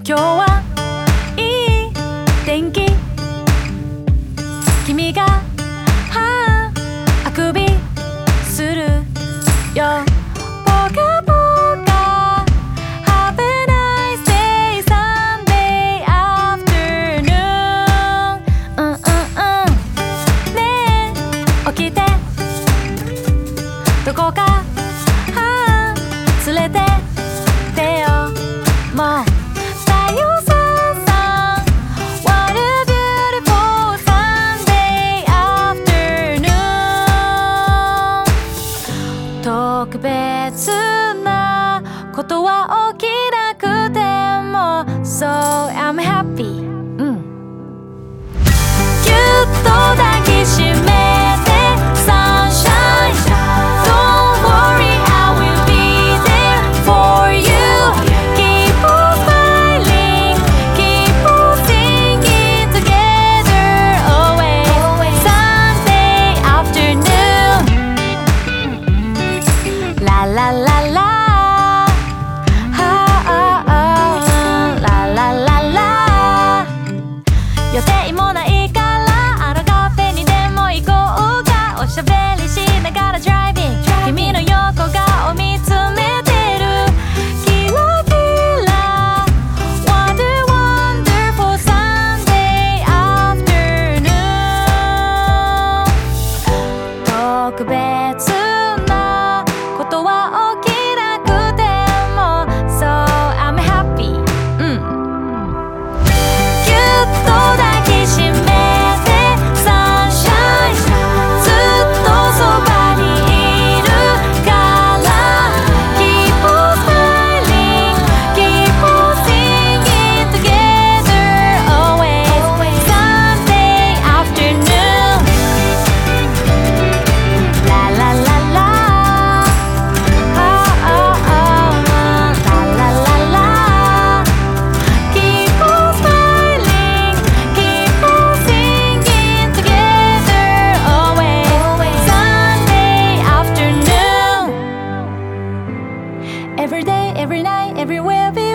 今日はいい天気君があくびするよポカポカ Have a nice day Sunday afternoon ねえ起きてどこか連れてってよもう太陽さん What a beautiful Sunday afternoon 特別なことは起きなくても So I'm happy ぎゅっと抱きしめて Sunshine Don't worry I will be there for you Keep on smiling Keep on singing together Always Sunday afternoon La la la la La la la la 予定もないからあのカフェにでも行こうかおしゃべりしながらドライビング君の横顔見つめてるキラキラ What a wonderful Sunday afternoon 特別なことは起きなくても So I'm happy ぎゅっと抱きしめて Sunshine ずっとそばにいるから Keep on smiling Keep on singing together Always Sunday afternoon La la la la La la la la Keep on smiling Keep on singing together Always Sunday afternoon Every day, every night, everywhere we